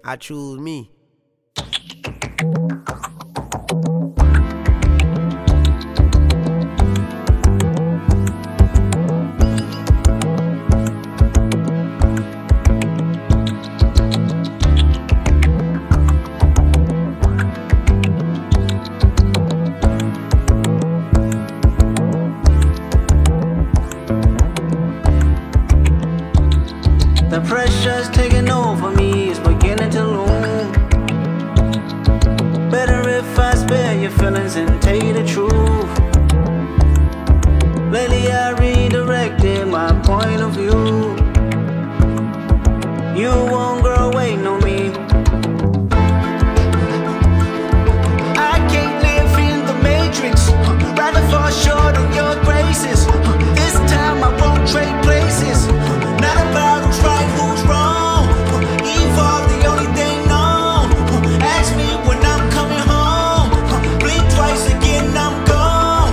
I choose me. The pressure's taking over me, it's beginning to loom. Better if I spare your feelings and tell you the truth. Lately I redirected my point of view. You won't grow waiting on me. I can't live in the matrix, rather fall short of your graces. This time I won't trade places. Not about who's right, who's wrong. Evolve the only thing known. Ask me when I'm coming home. Blink twice again, I'm gone.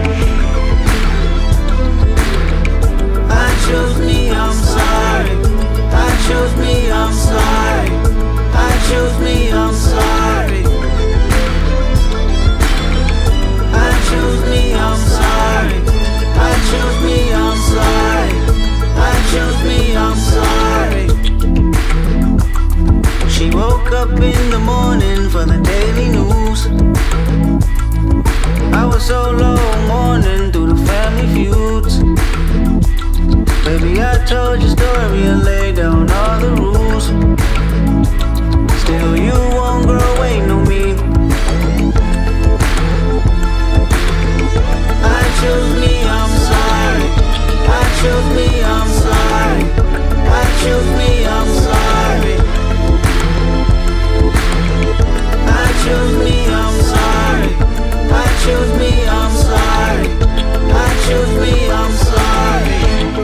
I chose me, I'm sorry. I chose me, I'm sorry. I chose me, I'm sorry. I chose me, I'm sorry. I chose me, I'm sorry. I chose me, I'm sorry. She woke up in the morning for the daily news. I was so low mourning through the family feuds. Baby, I told your story and laid down all the rules. Still you won't grow waiting on me. I chose me, I'm sorry. I chose me, I'm sorry. I chose me, I'm sorry. I chose me, I'm sorry. I chose me, I'm sorry. I chose me, I'm sorry.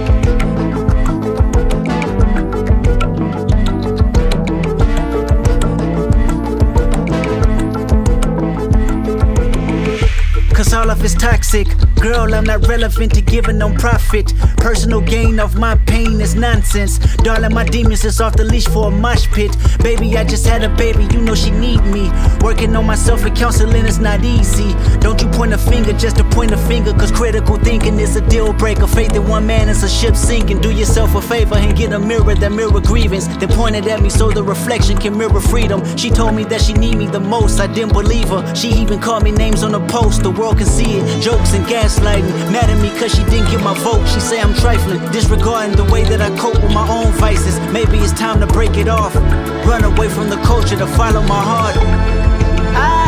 Cause all of it's toxic. Girl, I'm not relevant to giving no profit. Personal gain of my pain is nonsense. Darling, my demons is off the leash for a mosh pit. Baby, I just had a baby, you know she need me. Working on myself and counseling is not easy. Don't you point a finger just to point a finger, cause critical thinking is a deal breaker. Faith in one man is a ship sinking. Do yourself a favor and get a mirror that mirror grievance. They pointed at me so the reflection can mirror freedom. She told me that she need me the most, I didn't believe her. She even called me names on the post, the world can see it. Jokes and gaslighting, mad at me cause she didn't get my vote. She say I'm trifling, disregarding the way that I cope with my own vices. Maybe it's time to break it off, run away from the culture to follow my heart.